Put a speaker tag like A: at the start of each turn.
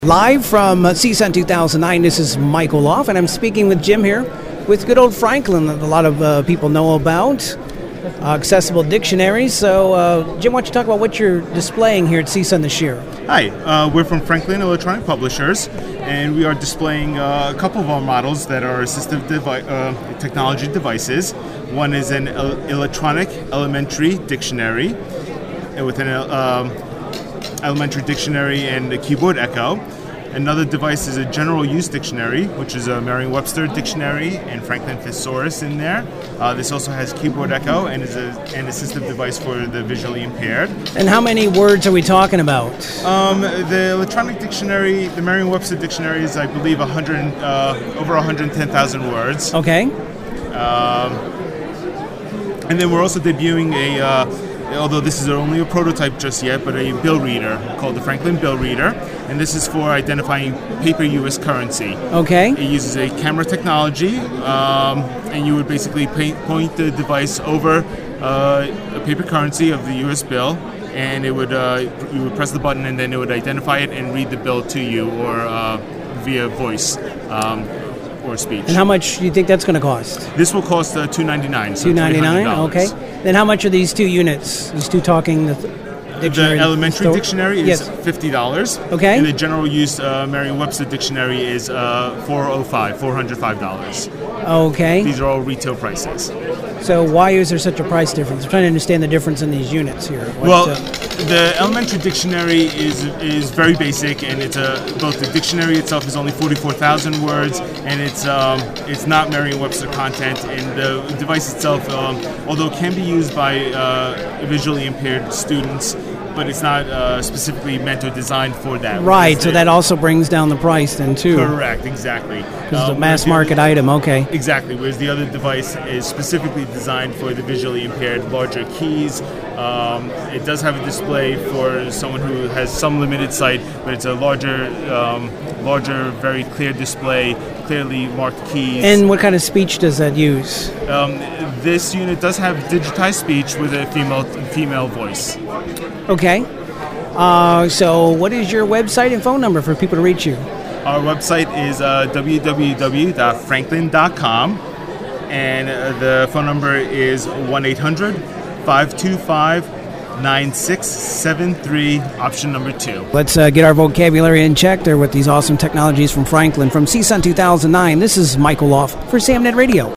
A: Live from CSUN 2009, this is Mike Oloff, and I'm speaking with Jim here with good old Franklin that a lot of people know about, accessible dictionaries. So, Jim, why don't you talk about what you're displaying here at CSUN this year?
B: Hi, we're from Franklin Electronic Publishers, and we are displaying a couple of our models that are assistive technology devices. One is an electronic elementary dictionary with an elementary dictionary and a keyboard echo. Another device is a general use dictionary, which is a Merriam-Webster dictionary and Franklin Thesaurus in there. This also has keyboard echo and is an assistive device for the visually impaired.
A: And how many words are we talking about?
B: The electronic dictionary, the Merriam-Webster dictionary is, I believe, over 110,000 words.
A: Okay.
B: And then we're also debuting although this is only a prototype just yet, but a bill reader called the Franklin Bill Reader, and this is for identifying paper U.S. currency.
A: Okay.
B: It uses a camera technology, and you would basically point the device over a paper currency of the U.S. bill, and it would you would press the button, and then it would identify it and read the bill to you, or via voice. Or speech. And
A: how much do you think that's going to cost?
B: This will cost $299. So
A: $299. Okay. Then how much are these two units? These two talking dictionary.
B: The elementary dictionary is $50.
A: Okay.
B: And the general use Merriam-Webster dictionary is $405. Okay. These are all retail prices.
A: So why is there such a price difference? I'm trying to understand the difference in these units here.
B: The elementary dictionary is very basic, and it's both the dictionary itself is only 44,000 words, and it's not Merriam-Webster content, and the device itself, although it can be used by visually impaired students, but it's not specifically meant or designed for that.
A: Right, so that also brings down the price then too.
B: Correct, exactly.
A: Because it's a mass market item, okay.
B: Exactly, whereas the other device is specifically designed for the visually impaired, larger keys. It does have a display for someone who has some limited sight, but it's a larger, very clear display, clearly marked keys.
A: And what kind of speech does that use?
B: This unit does have digitized speech with a female voice.
A: Okay. So what is your website and phone number for people to reach you?
B: Our website is www.franklin.com, and the phone number is 1-800-525-9673, option number 2.
A: Let's get our vocabulary in check there with these awesome technologies from Franklin. From CSUN 2009, this is Mike Oloff for SamNet Radio.